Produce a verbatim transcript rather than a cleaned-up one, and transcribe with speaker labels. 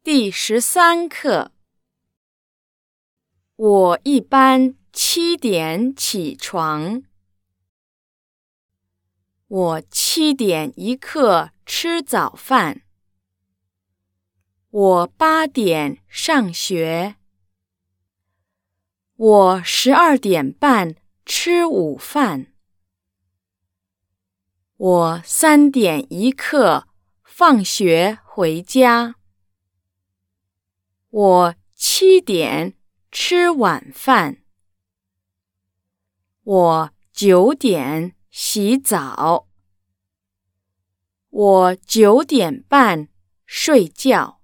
Speaker 1: 第十三课。我一般七点起床。我七点一刻吃早饭。我八点上学。我十二点半吃午饭。我三点一刻放学回家。我七点吃晚饭。我九点洗澡。我九点半睡觉。